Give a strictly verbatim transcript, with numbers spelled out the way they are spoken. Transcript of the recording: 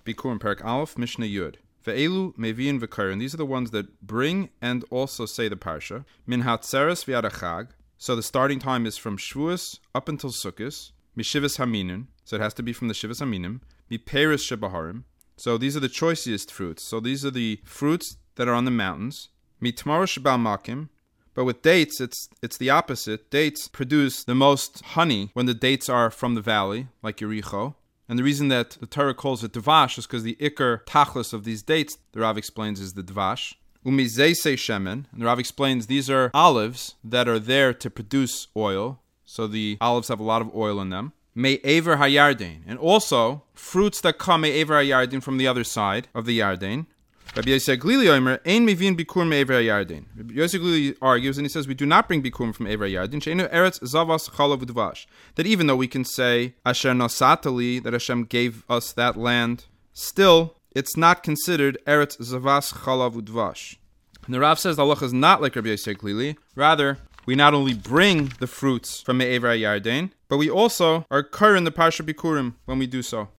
Bikurim, Perak Aleph, Mishnah Yud. Ve'elu meviin v'karen. These are the ones that bring and also say the parsha. Min hatzeres v'yad hachag. So the starting time is from Shavuos up until Sukkos. Mishivas haminun. So it has to be from the Shivas haminim. Miperis shebaharim. So these are the choicest fruits. So these are the fruits that are on the mountains. Mitmaro shebal makim. But with dates, it's it's the opposite. Dates produce the most honey when the dates are from the valley, like Yericho. And the reason that the Torah calls it dvash is because the ikar tachlis of these dates, the Rav explains, is the dvash. Umizeise shemen, and the Rav explains these are olives that are there to produce oil. So the olives have a lot of oil in them. Me'ever hayarden, and also fruits that come me'ever hayarden from the other side of the Yarden. Rabbi Yosef Glili Omer, Ein mivin bikur me'ever hayarden. Rabbi Yosef Glili argues, and he says, we do not bring bikurim from Ever Hayarden. She'enu eretz zavas chalav udvash. That even though we can say Asher nasatali, that Hashem gave us that land, still it's not considered eretz zavas chalav udvash. And the Rav says the halacha is not like Rabbi Yosef Glili. Rather, we not only bring the fruits from Me'ever Hayarden, but we also are kar in the Parsha Bikurim when we do so.